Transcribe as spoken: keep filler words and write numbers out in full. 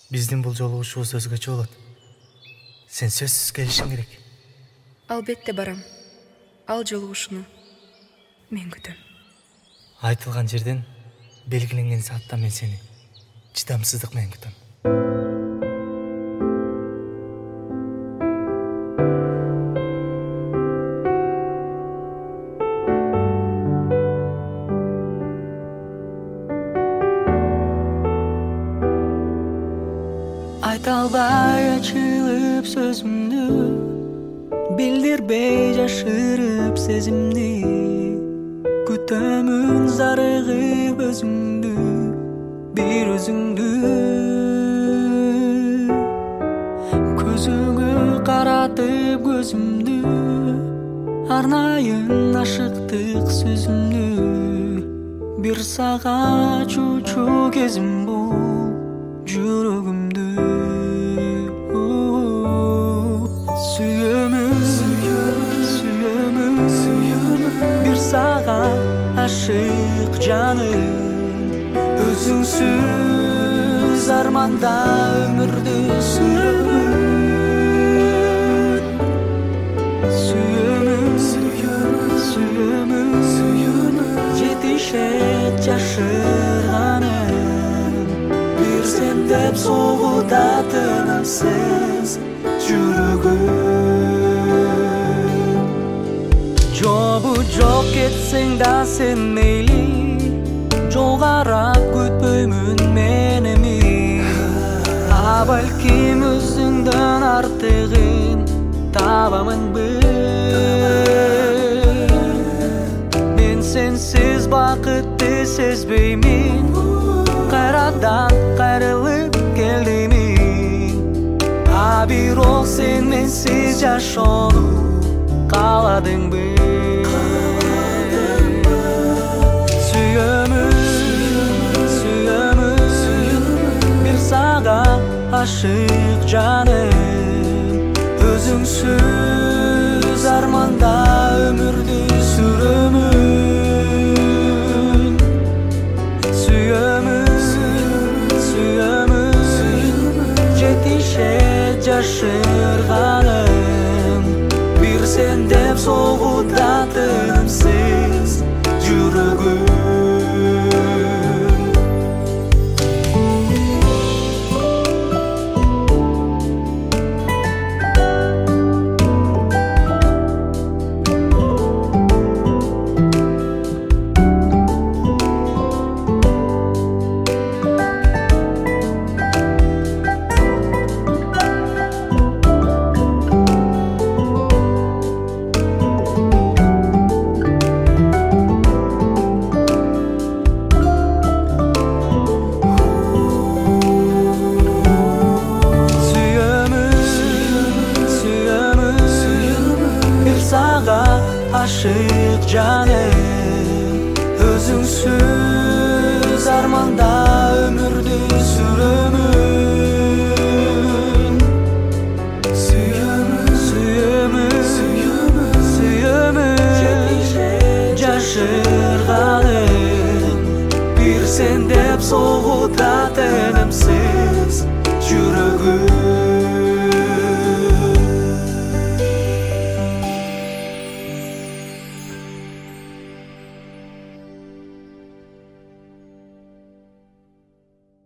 Биздин бул жолугушуубуз өзгөчө болот. Сен сөзсүз келишиң керек. Албетте барам. Ал жолугушууну мен күтөм. Айтылган жерден белгиленген саатта мен сени чыдамсыздык менен күтөм. Айта албай ачылып сөзүмдү, билдирбей жашырып сезимди. Күтөмүн зарыгып өзүңдү, бир өзүңдү. Көзүңө каратып көзүмдү, арнайын ашыктык сөзүмдү. Бир сага чучу кезим бул жүрөгүмдү. Сүйөмүн, сүйөмүн, сүйөмүн, бир сага ашык жаным. Өзүңсүз арманда өмүрдү сүрөмүн. Сүйөмүн, сүйөмүн, сүйөмүн, жетишет жашырганым. Бир сен деп согутатын сез жүрөгүм. Жобу жок кетсең да сен мейли, жолгарап күтпөймүн мен эми. А балким өзүңдөн артыгын табамынбы. Мен сенсиз бакытты сезбеймин, кайрадан кайрылып келдимин. А бирок сен менсиз жашоону кааладыңбы? Сүйөмүн, сүйөмүн, бир сага ашык жаным. Өзүңсүз арманда өмүрдү сүрөмүн. Сүйөмүн, сүйөмүн, жетишет жашырганым. Бир сен деп согутатын сиз жүрөгүм. Ашык жаным, өзүңсүз арманда өмүрдү сүрөмүн. Сүйөмүн, сүйөмүн, сүйөмүн, сүйөмүн, жашырганым. Бир сен деп согутатын